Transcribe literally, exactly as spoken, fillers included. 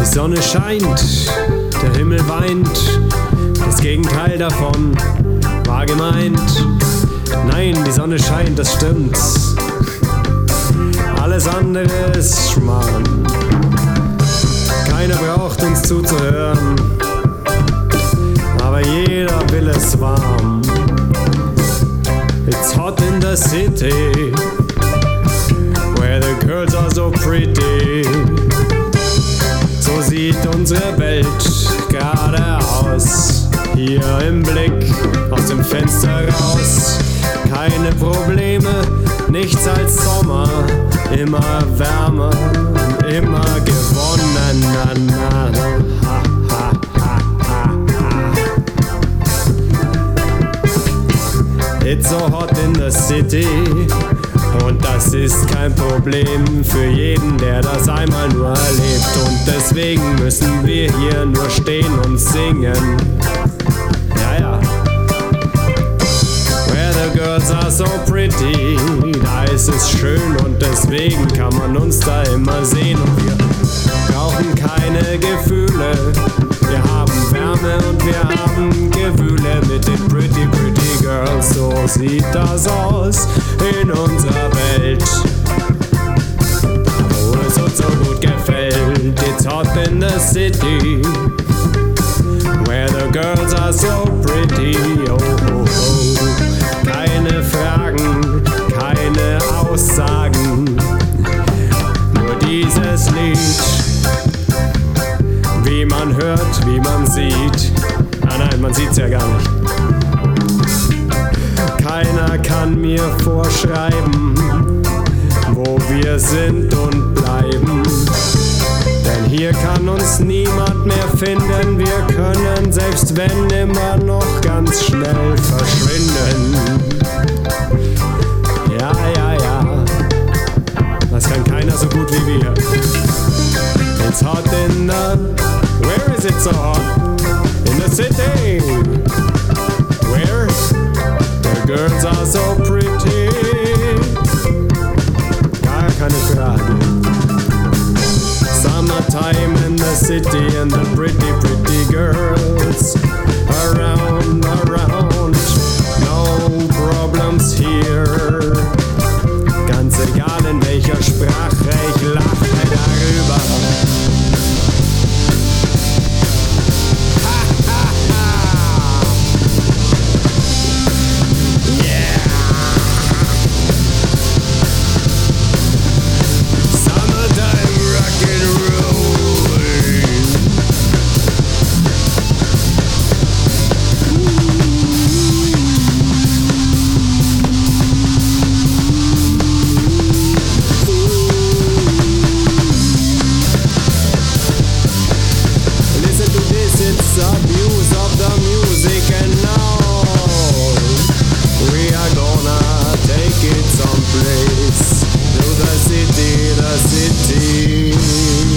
Sonne scheint, der Himmel weint, das Gegenteil davon war gemeint. Nein, die Sonne scheint, das stimmt. Alles andere ist Schmarrn. Keiner braucht uns zuzuhören, aber jeder will es warm. It's hot in the city, where the girls are so pretty. So sieht unsere Welt gerade aus, hier im Blick aus dem Fenster raus. Keine Probleme, nichts als Sommer, immer wärmer, immer gewonnen. Na, na, na. Ha, ha, ha, ha, ha. It's so hot in the city. Und das ist kein Problem für jeden, der das einmal nur erlebt. Und deswegen müssen wir hier nur stehen und singen. Ja, ja. Where the girls are so pretty, da ist es schön und deswegen kann man uns da immer sehen. Und wir brauchen keine Gefühle, wir haben Wärme und wir haben Gewühle mit den pretty, pretty girls. So sieht das aus in unserer Welt, wo es uns so gut gefällt. It's hot in the city, where the girls are so pretty. Oh, oh, oh. Keine Fragen, keine Aussagen, nur dieses Lied. Wie man hört, wie man sieht. Ah nein, man sieht's ja gar nicht. Keiner kann mir vorschreiben, wo wir sind und bleiben. Denn hier kann uns niemand mehr finden. Wir können, selbst wenn, immer noch ganz schnell verschwinden. Ja, ja, ja. Das kann keiner so gut wie wir. It's hot in the... Where is it so hot? In the city. Where the girls are so pretty. Gar keine Frage. Summertime in the city and the pretty, pretty girls around, around. No problems here. Ganz egal in welcher Sprache, ich lache darüber. It's abuse of the music and now we are gonna take it someplace to the city, the city.